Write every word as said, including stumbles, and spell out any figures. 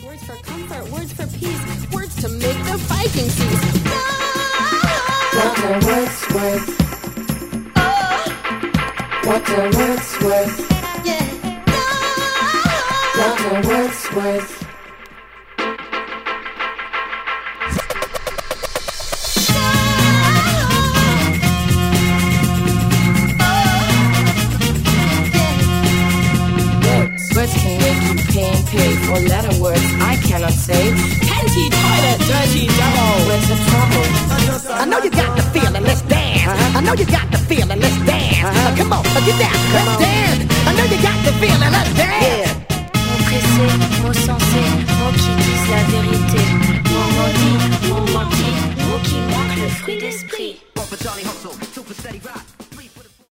Words for comfort, words for peace, words to make the Viking cease. What a word's worth. What a word's worth. Yeah. What a word's worth. Words can make you pay and pay for letter words I cannot say. Panty, toilet, dirty devil. Where's the trouble? I know you got the feeling, let's dance. Uh-huh. I know you got the feeling, let's dance. Uh-huh. Uh, come on, uh, get down, come let's on. Dance. I know you got the feeling, let's dance. Yeah. Mots pressés, mots sensés, mots qui disent la vérité. Mots maudits, mots mentis, mots qui manquent le fruit d'esprit. One for Johnny Hustle, two for Steady Rock.